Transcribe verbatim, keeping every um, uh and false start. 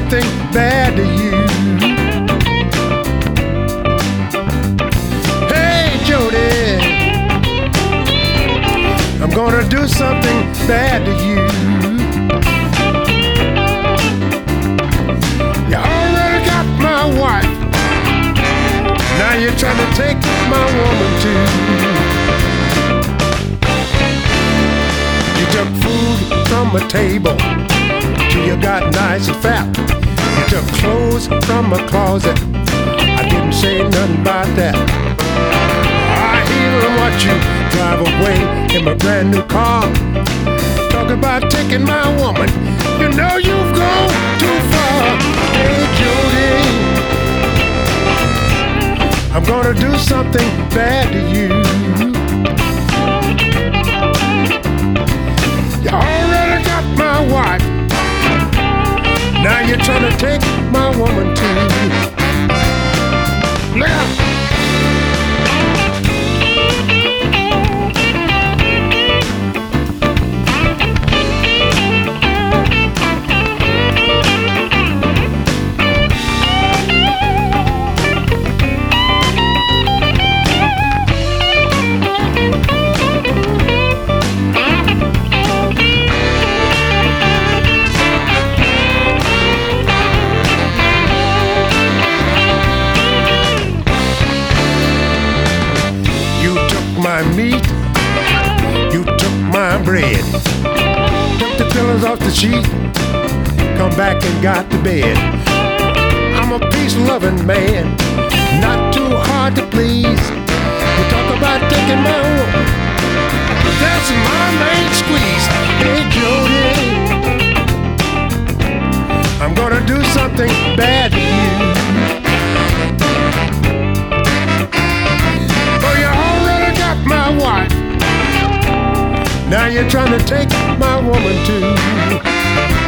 something bad to you. Hey, Jody, I'm gonna do something bad to you. You already got my wife, now you're trying to take my woman too. You took food from a table till you got nice and fat. You took clothes from a closet, I didn't say nothing about that. I even watch you drive away in my brand new car. Talk about taking my woman, you know you've gone too far. Hey Jody, I'm gonna do something bad to you. You already got my wife, now you're trying to take my woman too. Look out! My meat, you took my bread, took the pillows off the sheet, come back and got the bed. I'm a peace-loving man, not too hard to please. You talk about taking my woman, that's my main squeeze. Hey Jody, I'm gonna do something bad to you. My wife, now you're trying to take my woman too.